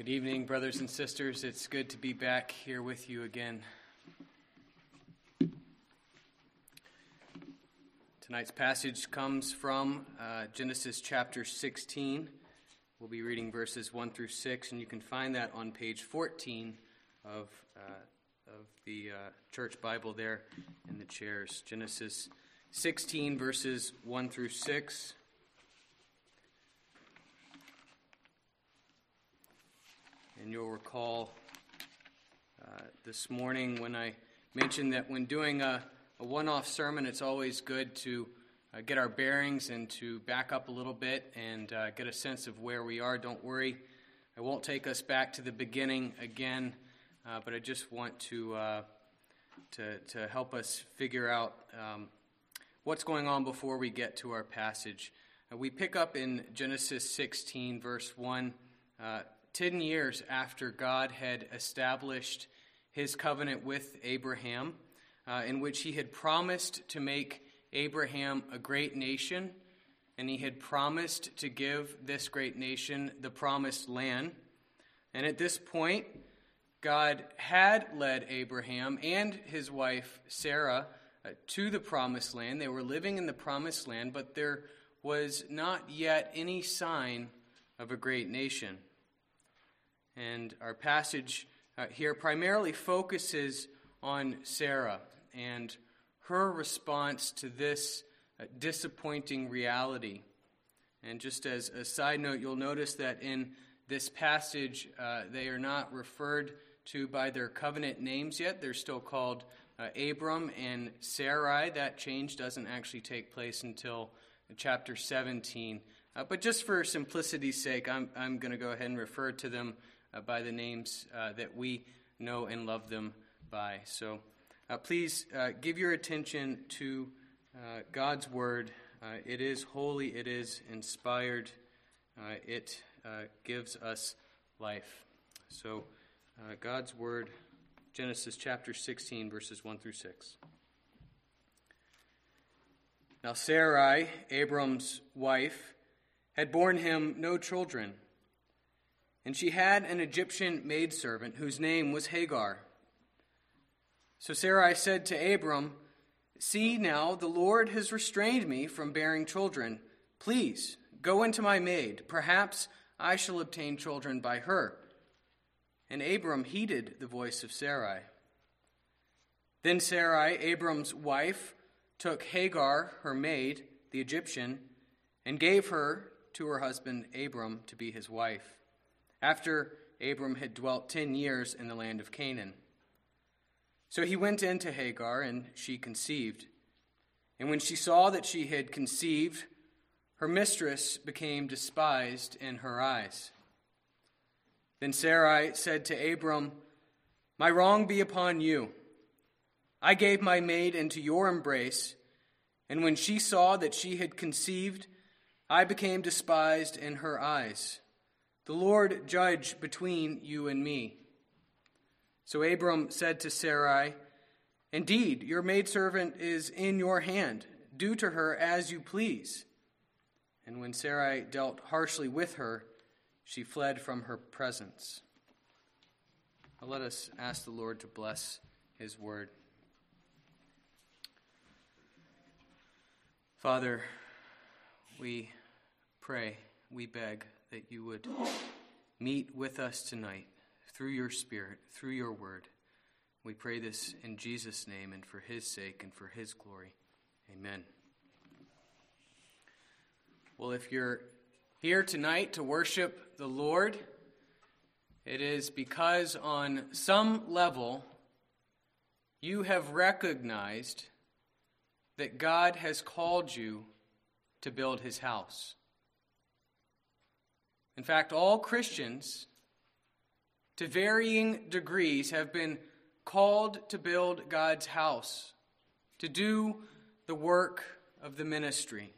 Good evening, brothers and sisters. It's good to be back here with you again. Tonight's passage comes from Genesis chapter 16. We'll be reading verses 1 through 6, and you can find that on page 14 of the church Bible there in the chairs. Genesis 16, verses 1 through 6. And you'll recall this morning when I mentioned that when doing a one-off sermon, it's always good to get our bearings and to back up a little bit and get a sense of where we are. Don't worry, I won't take us back to the beginning again, but I just want to help us figure out what's going on before we get to our passage. We pick up in Genesis 16, verse 1, 10 years after God had established his covenant with Abraham, in which he had promised to make Abraham a great nation, and he had promised to give this great nation the promised land. And at this point, God had led Abraham and his wife Sarah to the promised land. They were living in the promised land, but there was not yet any sign of a great nation. And our passage here primarily focuses on Sarah and her response to this disappointing reality. And just as a side note, you'll notice that in this passage, they are not referred to by their covenant names yet. They're still called Abram and Sarai. That change doesn't actually take place until chapter 17. But just for simplicity's sake, I'm going to go ahead and refer to them by the names that we know and love them by. So please give your attention to God's word. It is holy, it is inspired, it gives us life. So God's word, Genesis chapter 16, verses 1 through 6. Now Sarai, Abram's wife, had borne him no children, and she had an Egyptian maidservant whose name was Hagar. So Sarai said to Abram, "See now, the Lord has restrained me from bearing children. Please, go into my maid. Perhaps I shall obtain children by her." And Abram heeded the voice of Sarai. Then Sarai, Abram's wife, took Hagar, her maid, the Egyptian, and gave her to her husband Abram to be his wife, after Abram had dwelt 10 years in the land of Canaan. So he went in to Hagar, and she conceived. And when she saw that she had conceived, her mistress became despised in her eyes. Then Sarai said to Abram, "My wrong be upon you. I gave my maid into your embrace, and when she saw that she had conceived, I became despised in her eyes. The Lord judge between you and me." So Abram said to Sarai, "Indeed, your maidservant is in your hand. Do to her as you please." And when Sarai dealt harshly with her, she fled from her presence. Now let us ask the Lord to bless his word. Father, we pray, we beg that you would meet with us tonight through your Spirit, through your word. We pray this in Jesus' name and for his sake and for his glory. Amen. Well, if you're here tonight to worship the Lord, it is because on some level you have recognized that God has called you to build his house. In fact, all Christians, to varying degrees, have been called to build God's house, to do the work of the ministry.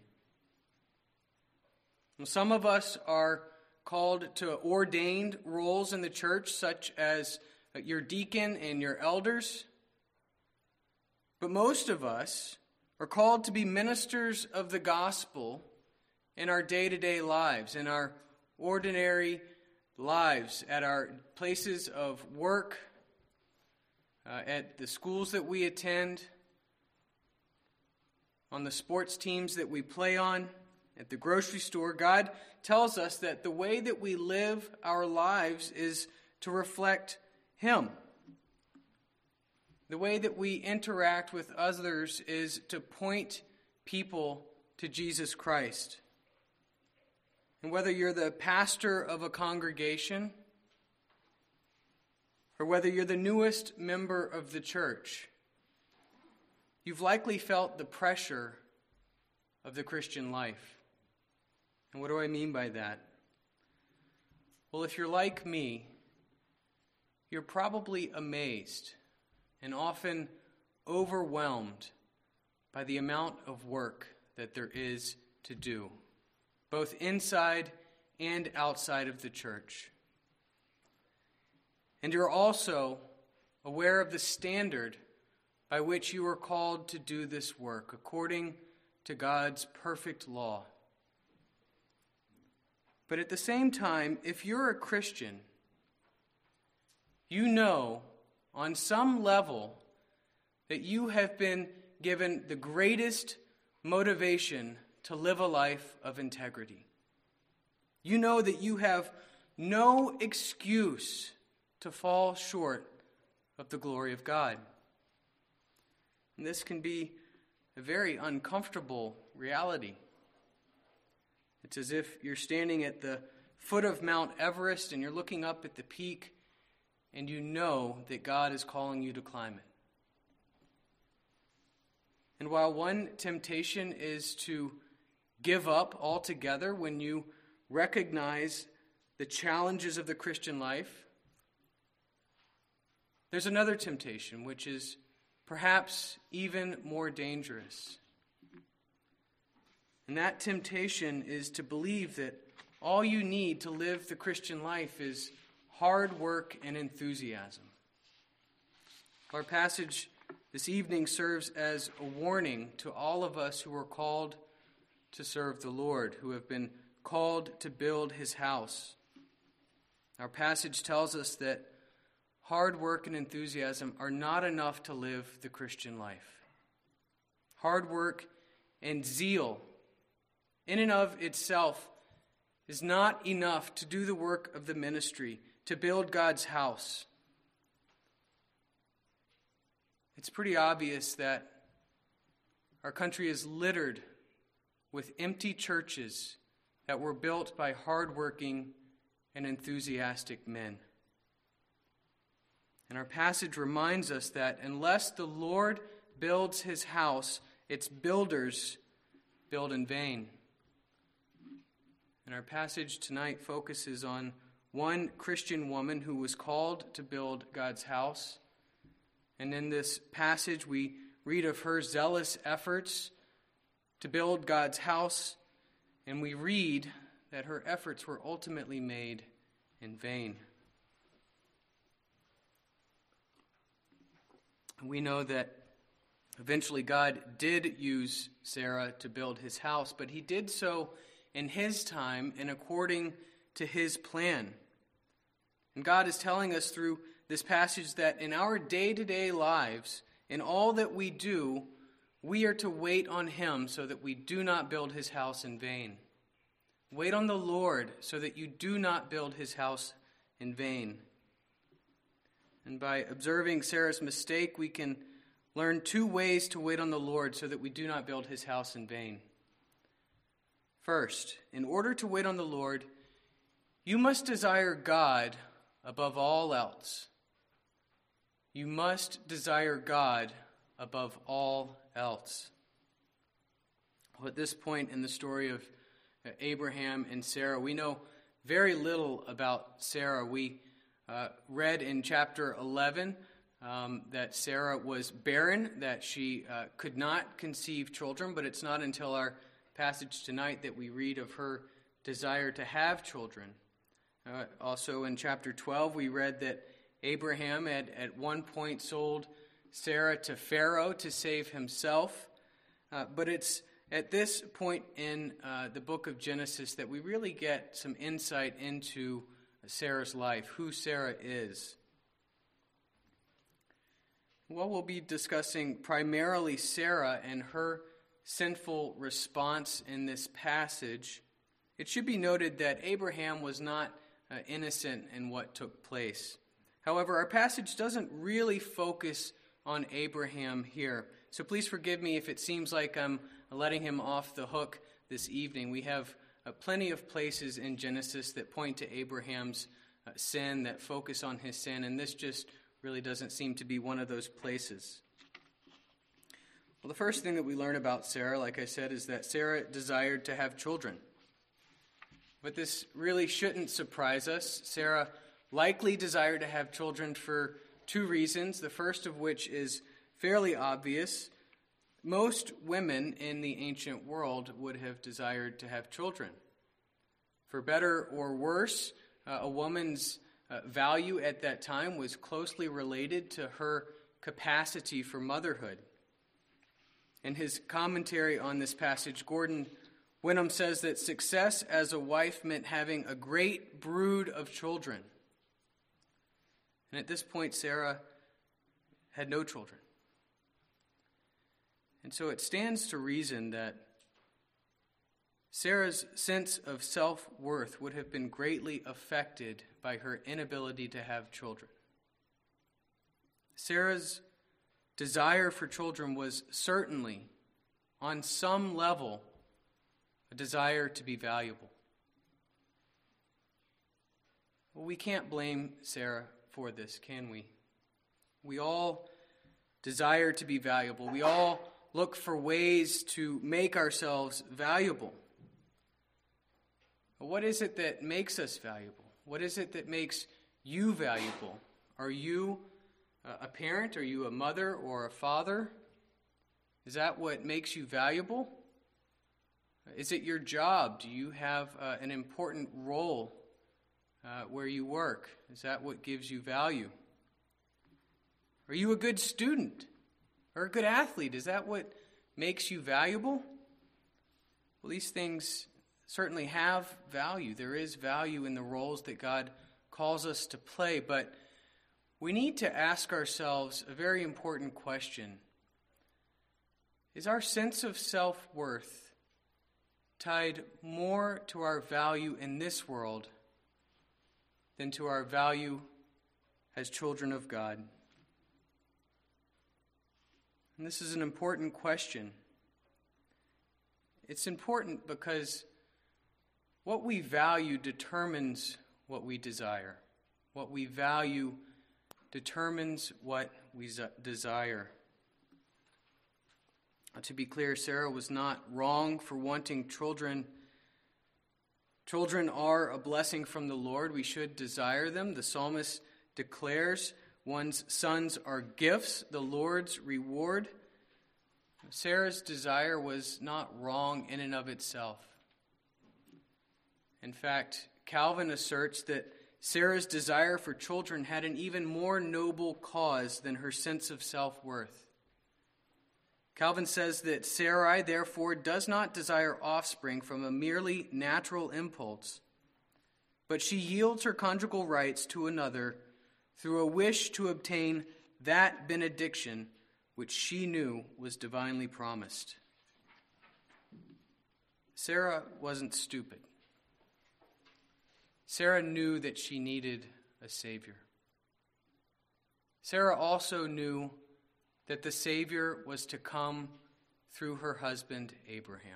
And some of us are called to ordained roles in the church, such as your deacon and your elders. But most of us are called to be ministers of the gospel in our day-to-day lives, in our ordinary lives, at our places of work, at the schools that we attend, on the sports teams that we play on, at the grocery store, God tells us that the way that we live our lives is to reflect Him. The way that we interact with others is to point people to Jesus Christ. And whether you're the pastor of a congregation, or whether you're the newest member of the church, you've likely felt the pressure of the Christian life. And what do I mean by that? Well, if you're like me, you're probably amazed and often overwhelmed by the amount of work that there is to do, both inside and outside of the church. And you're also aware of the standard by which you are called to do this work, according to God's perfect law. But at the same time, if you're a Christian, you know on some level that you have been given the greatest motivation to live a life of integrity. You know that you have no excuse to fall short of the glory of God. And this can be a very uncomfortable reality. It's as if you're standing at the foot of Mount Everest and you're looking up at the peak and you know that God is calling you to climb it. And while one temptation is to give up altogether when you recognize the challenges of the Christian life, there's another temptation which is perhaps even more dangerous. And that temptation is to believe that all you need to live the Christian life is hard work and enthusiasm. Our passage this evening serves as a warning to all of us who are called to serve the Lord, who have been called to build His house. Our passage tells us that hard work and enthusiasm are not enough to live the Christian life. Hard work and zeal in and of itself is not enough to do the work of the ministry, to build God's house. It's pretty obvious that our country is littered with empty churches that were built by hardworking and enthusiastic men. And our passage reminds us that unless the Lord builds His house, its builders build in vain. And our passage tonight focuses on one Christian woman who was called to build God's house. And in this passage, we read of her zealous efforts to build God's house, and we read that her efforts were ultimately made in vain. We know that eventually God did use Sarah to build His house, but He did so in His time and according to His plan. And God is telling us through this passage that in our day-to-day lives, in all that we do, we are to wait on Him so that we do not build His house in vain. Wait on the Lord so that you do not build His house in vain. And by observing Sarah's mistake, we can learn two ways to wait on the Lord so that we do not build His house in vain. First, in order to wait on the Lord, you must desire God above all else. You must desire God above all else. Well, at this point in the story of Abraham and Sarah, we know very little about Sarah. We read in chapter 11 that Sarah was barren, that she could not conceive children, but it's not until our passage tonight that we read of her desire to have children. Also in chapter 12, we read that Abraham had at one point sold Sarah to Pharaoh to save himself. But it's at this point in the book of Genesis that we really get some insight into Sarah's life, who Sarah is. Well, we'll be discussing primarily Sarah and her sinful response in this passage. It should be noted that Abraham was not innocent in what took place. However, our passage doesn't really focus on Abraham here. So please forgive me if it seems like I'm letting him off the hook this evening. We have plenty of places in Genesis that point to Abraham's sin, that focus on his sin, and this just really doesn't seem to be one of those places. Well, the first thing that we learn about Sarah, like I said, is that Sarah desired to have children. But this really shouldn't surprise us. Sarah likely desired to have children for two reasons, the first of which is fairly obvious. Most women in the ancient world would have desired to have children. For better or worse, a woman's value at that time was closely related to her capacity for motherhood. In his commentary on this passage, Gordon Wenham says that success as a wife meant having a great brood of children. And at this point, Sarah had no children. And so it stands to reason that Sarah's sense of self-worth would have been greatly affected by her inability to have children. Sarah's desire for children was certainly, on some level, a desire to be valuable. Well, we can't blame Sarah for this, can we? We all desire to be valuable. We all look for ways to make ourselves valuable. But what is it that makes us valuable? What is it that makes you valuable? Are you a parent? Are you a mother or a father? Is that what makes you valuable? Is it your job? Do you have an important role where you work? Is that what gives you value? Are you a good student or a good athlete? Is that what makes you valuable? Well, these things certainly have value. There is value in the roles that God calls us to play, but we need to ask ourselves a very important question. Is our sense of self-worth tied more to our value in this world than to our value as children of God? And this is an important question. It's important because what we value determines what we desire. What we value determines what we desire. To be clear, Sarah was not wrong for wanting children. Children are a blessing from the Lord. We should desire them. The psalmist declares one's sons are gifts, the Lord's reward. Sarah's desire was not wrong in and of itself. In fact, Calvin asserts that Sarah's desire for children had an even more noble cause than her sense of self-worth. Calvin says that Sarai, therefore, does not desire offspring from a merely natural impulse, but she yields her conjugal rights to another through a wish to obtain that benediction which she knew was divinely promised. Sarah wasn't stupid. Sarah knew that she needed a Savior. Sarah also knew that the Savior was to come through her husband Abraham.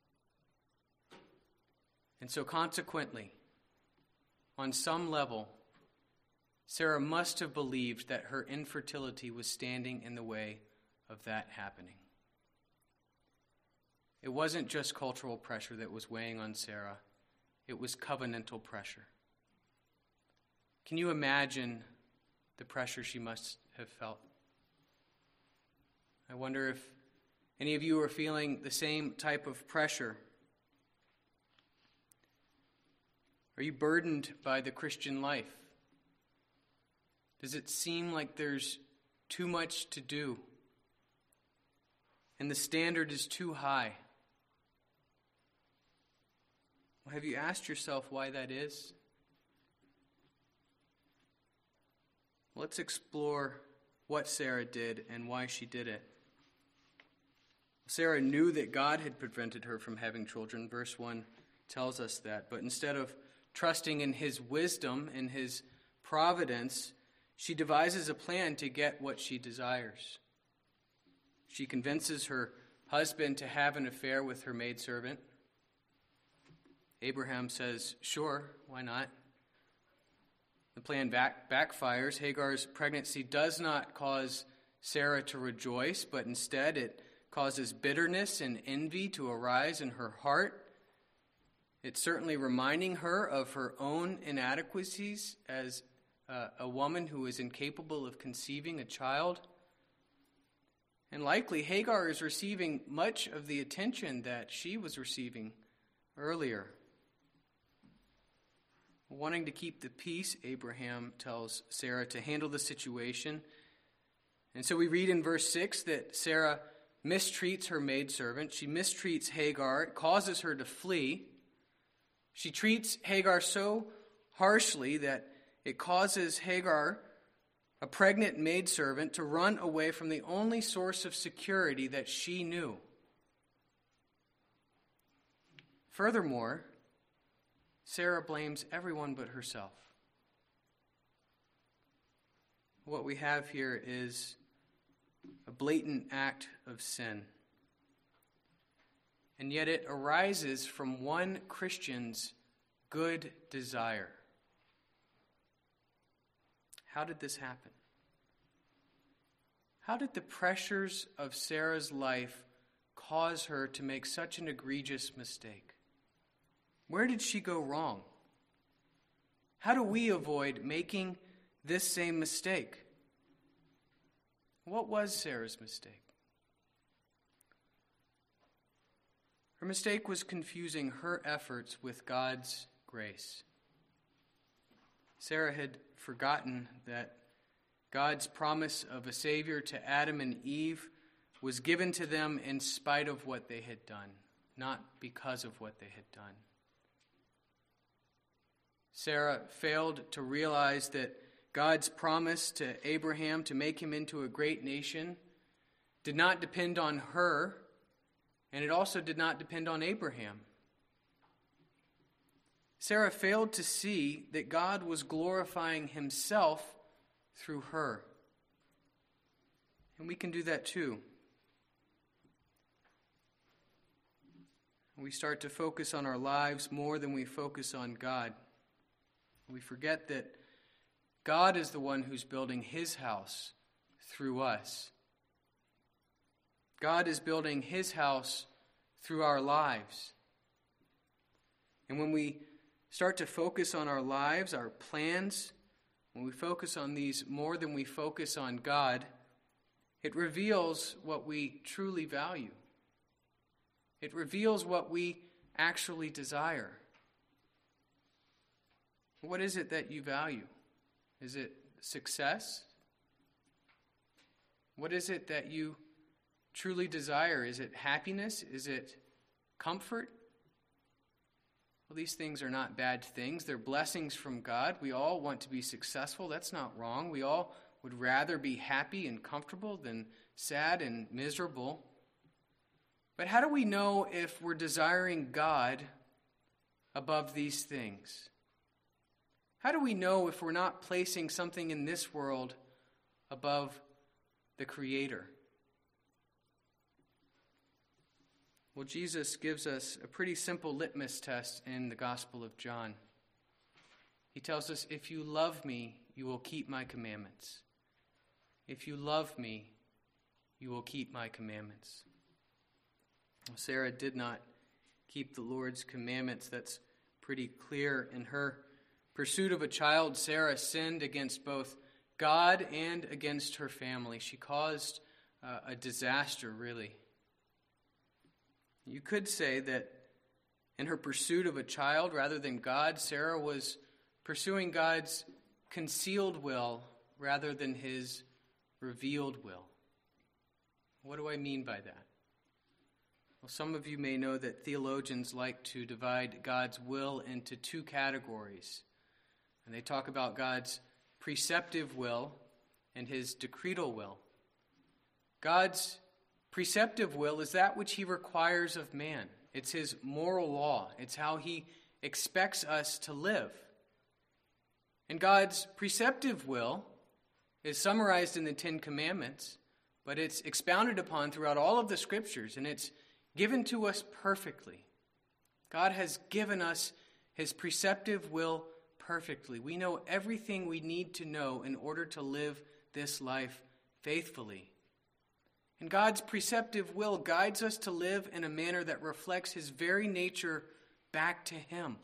And so consequently, on some level, Sarah must have believed that her infertility was standing in the way of that happening. It wasn't just cultural pressure that was weighing on Sarah. It was covenantal pressure. Can you imagine the pressure she must have felt? I wonder if any of you are feeling the same type of pressure. Are you burdened by the Christian life? Does it seem like there's too much to do and the standard is too high? Well, have you asked yourself why that is? let's explore what Sarah did and why she did it. Sarah knew that God had prevented her from having children. Verse 1 tells us that. But instead of trusting in his wisdom and his providence, she devises a plan to get what she desires. She convinces her husband to have an affair with her maidservant. Abraham says, sure, why not? The plan backfires. Hagar's pregnancy does not cause Sarah to rejoice, but instead it causes bitterness and envy to arise in her heart. It's certainly reminding her of her own inadequacies as a woman who is incapable of conceiving a child. And likely Hagar is receiving much of the attention that she was receiving earlier. Wanting to keep the peace, Abraham tells Sarah to handle the situation. And so we read in verse 6 that Sarah mistreats her maidservant. She mistreats Hagar. It causes her to flee. She treats Hagar so harshly that it causes Hagar, a pregnant maidservant, to run away from the only source of security that she knew. Furthermore, Sarah blames everyone but herself. What we have here is a blatant act of sin. And yet it arises from one Christian's good desire. How did this happen? How did the pressures of Sarah's life cause her to make such an egregious mistake? Where did she go wrong? How do we avoid making this same mistake? What was Sarah's mistake? Her mistake was confusing her efforts with God's grace. Sarah had forgotten that God's promise of a Savior to Adam and Eve was given to them in spite of what they had done, not because of what they had done. Sarah failed to realize that God's promise to Abraham to make him into a great nation did not depend on her, and it also did not depend on Abraham. Sarah failed to see that God was glorifying himself through her. And we can do that too. We start to focus on our lives more than we focus on God. We forget that God is the one who's building his house through us. God is building his house through our lives. And when we start to focus on our lives, our plans, when we focus on these more than we focus on God, it reveals what we truly value. It reveals what we actually desire. What is it that you value? Is it success? What is it that you truly desire? Is it happiness? Is it comfort? Well, these things are not bad things. They're blessings from God. We all want to be successful. That's not wrong. We all would rather be happy and comfortable than sad and miserable. But how do we know if we're desiring God above these things? How do we know if we're not placing something in this world above the Creator? Well, Jesus gives us a pretty simple litmus test in the Gospel of John. He tells us, if you love me, you will keep my commandments. If you love me, you will keep my commandments. Well, Sarah did not keep the Lord's commandments. That's pretty clear. In her pursuit of a child, Sarah sinned against both God and against her family. She caused a disaster, really. You could say that in her pursuit of a child rather than God, Sarah was pursuing God's concealed will rather than his revealed will. What do I mean by that? Well, some of you may know that theologians like to divide God's will into two categories. And they talk about God's preceptive will and his decretal will. God's preceptive will is that which he requires of man. It's his moral law. It's how he expects us to live. And God's preceptive will is summarized in the Ten Commandments, but it's expounded upon throughout all of the Scriptures, and it's given to us perfectly. God has given us his preceptive will perfectly. We know everything we need to know in order to live this life faithfully. And God's preceptive will guides us to live in a manner that reflects his very nature back to him.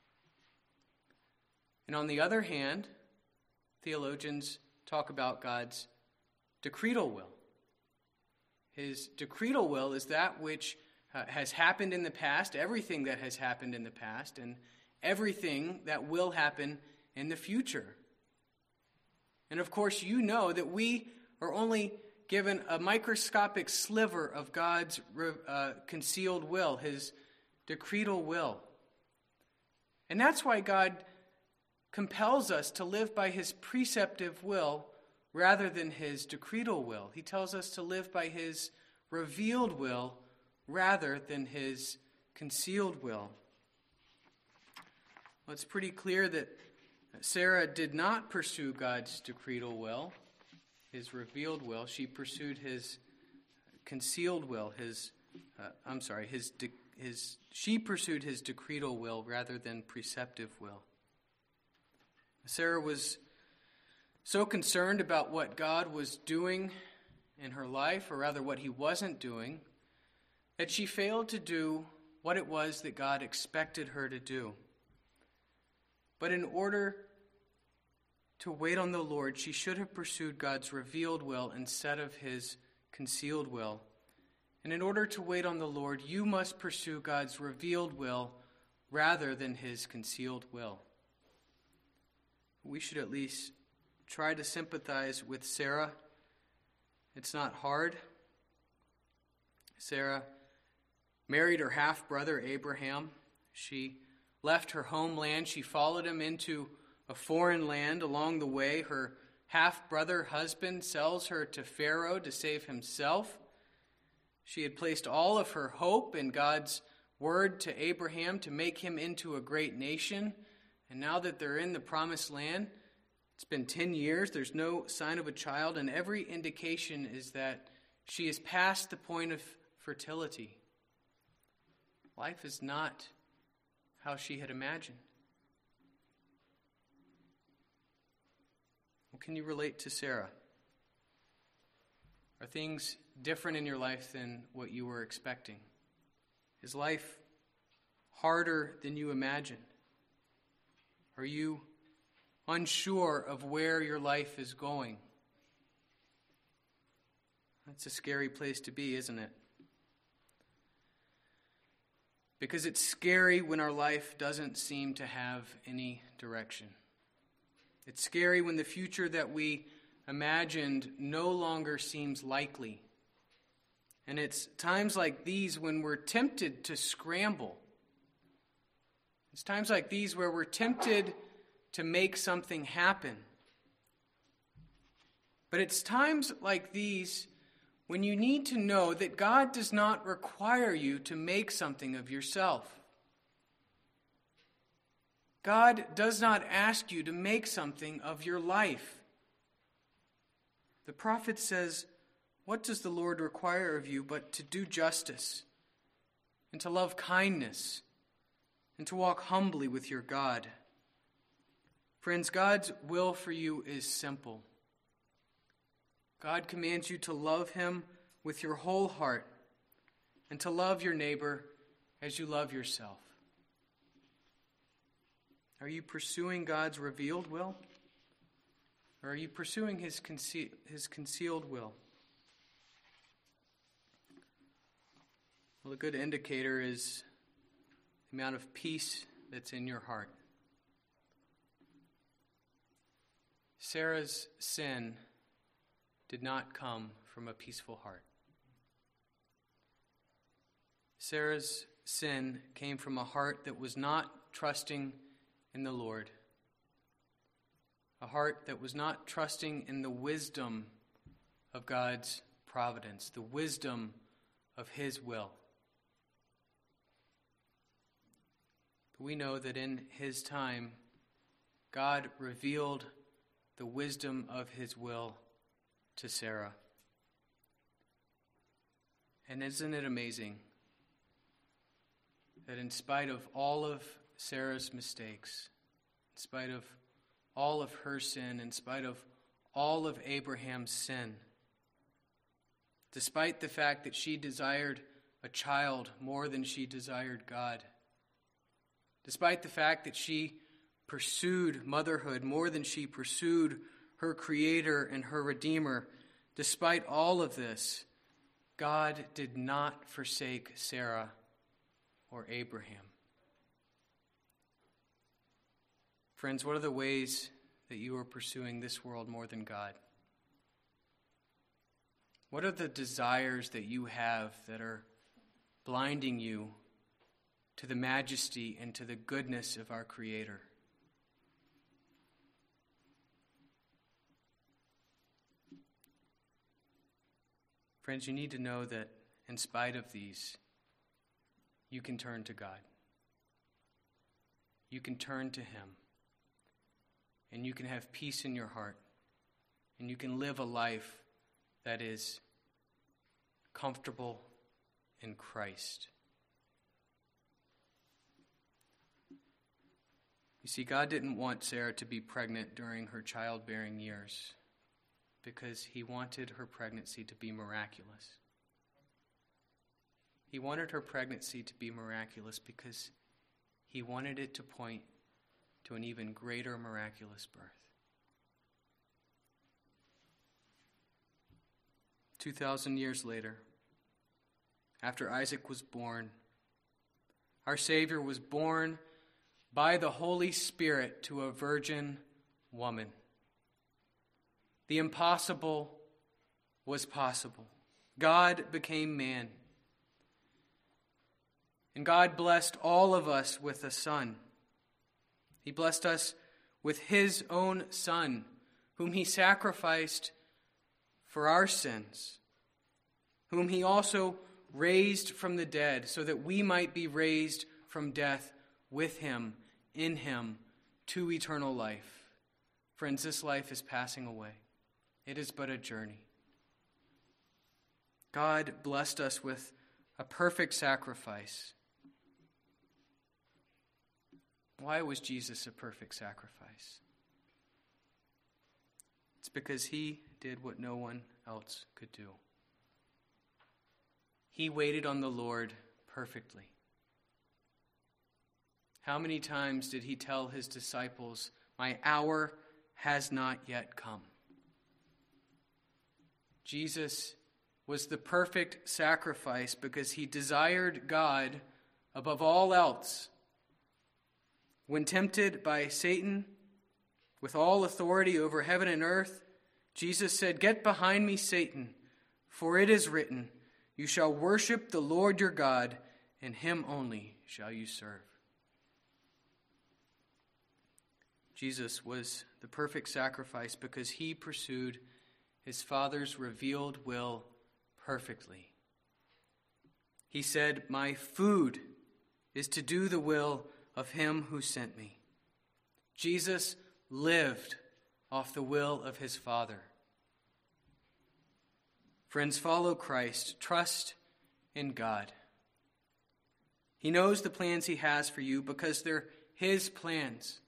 And on the other hand, theologians talk about God's decretal will. His decretal will is that which has happened in the past, everything that has happened in the past, and everything that will happen in the future. And of course, you know that we are only given a microscopic sliver of God's concealed will, his decretal will. And that's why God compels us to live by his preceptive will rather than his decretal will. He tells us to live by his revealed will rather than his concealed will. Well, it's pretty clear that Sarah did not pursue God's decretal will, his revealed will. She pursued his concealed will, she pursued his decretal will rather than preceptive will. Sarah was so concerned about what God was doing in her life, or rather what he wasn't doing, that she failed to do what it was that God expected her to do. But in order to wait on the Lord, she should have pursued God's revealed will instead of his concealed will. And in order to wait on the Lord, you must pursue God's revealed will rather than his concealed will. We should at least try to sympathize with Sarah. It's not hard. Sarah married her half-brother Abraham. She left her homeland. She followed him into a foreign land. Along the way, her half-brother husband sells her to Pharaoh to save himself. She had placed all of her hope in God's word to Abraham to make him into a great nation. And now that they're in the promised land, it's been 10 years, there's no sign of a child, and every indication is that she is past the point of fertility. Life is not how she had imagined. Well, can you relate to Sarah? Are things different in your life than what you were expecting? Is life harder than you imagined? Are you unsure of where your life is going? That's a scary place to be, isn't it? Because it's scary when our life doesn't seem to have any direction. It's scary when the future that we imagined no longer seems likely. And it's times like these when we're tempted to scramble. It's times like these where we're tempted to make something happen. But it's times like these when you need to know that God does not require you to make something of yourself. God does not ask you to make something of your life. The prophet says, "What does the Lord require of you but to do justice, and to love kindness, and to walk humbly with your God?" Friends, God's will for you is simple. God commands you to love him with your whole heart and to love your neighbor as you love yourself. Are you pursuing God's revealed will? Or are you pursuing his concealed will? Well, a good indicator is the amount of peace that's in your heart. Sarah's sin did not come from a peaceful heart. Sarah's sin came from a heart that was not trusting in the Lord, a heart that was not trusting in the wisdom of God's providence, the wisdom of his will. But we know that in his time, God revealed the wisdom of his will to Sarah. And isn't it amazing that in spite of all of Sarah's mistakes, in spite of all of her sin, in spite of all of Abraham's sin, despite the fact that she desired a child more than she desired God, despite the fact that she pursued motherhood more than she pursued her Creator and her Redeemer, despite all of this, God did not forsake Sarah or Abraham. Friends, what are the ways that you are pursuing this world more than God? What are the desires that you have that are blinding you to the majesty and to the goodness of our Creator? Friends, you need to know that in spite of these, you can turn to God. You can turn to Him. And you can have peace in your heart. And you can live a life that is comfortable in Christ. You see, God didn't want Sarah to be pregnant during her childbearing years because He wanted her pregnancy to be miraculous. He wanted her pregnancy to be miraculous because He wanted it to point to an even greater miraculous birth. 2,000 years later, after Isaac was born, our Savior was born by the Holy Spirit to a virgin woman. The impossible was possible. God became man. And God blessed all of us with a son. He blessed us with His own Son, whom He sacrificed for our sins, whom He also raised from the dead, so that we might be raised from death with Him, in Him, to eternal life. Friends, this life is passing away. It is but a journey. God blessed us with a perfect sacrifice. Why was Jesus a perfect sacrifice? It's because He did what no one else could do. He waited on the Lord perfectly. How many times did He tell His disciples, "My hour has not yet come"? Jesus was the perfect sacrifice because He desired God above all else. When tempted by Satan with all authority over heaven and earth, Jesus said, "Get behind me, Satan, for it is written, you shall worship the Lord your God, and Him only shall you serve." Jesus was the perfect sacrifice because He pursued His Father's revealed will perfectly. He said, "My food is to do the will of Him who sent me." Jesus lived off the will of His Father. Friends, follow Christ. Trust in God. He knows the plans He has for you because they're His plans.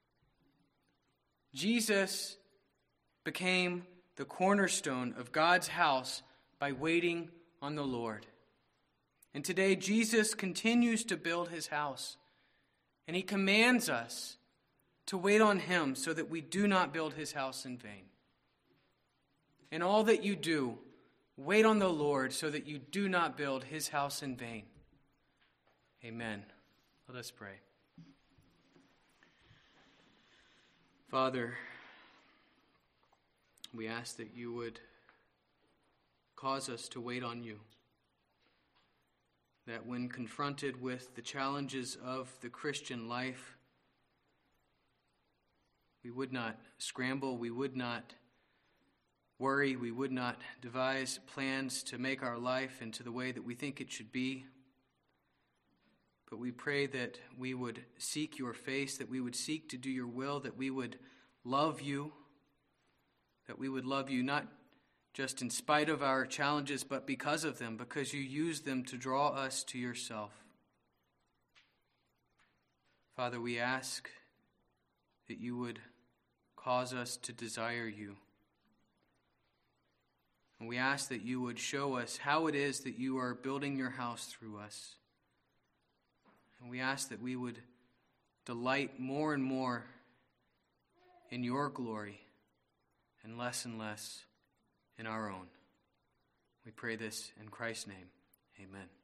Jesus became the cornerstone of God's house by waiting on the Lord. And today, Jesus continues to build His house. And He commands us to wait on Him so that we do not build His house in vain. In all that you do, wait on the Lord so that you do not build His house in vain. Amen. Let us pray. Father, we ask that you would cause us to wait on you. That when confronted with the challenges of the Christian life, We would not scramble. We would not worry. We would not devise plans to make our life into the way that we think it should be. But we pray that we would seek your face, that we would seek to do your will, that we would love you, not just in spite of our challenges, but because of them, because you use them to draw us to yourself. Father, we ask that you would cause us to desire you. And we ask that you would show us how it is that you are building your house through us. And we ask that we would delight more and more in your glory and less in our own. We pray this in Christ's name. Amen.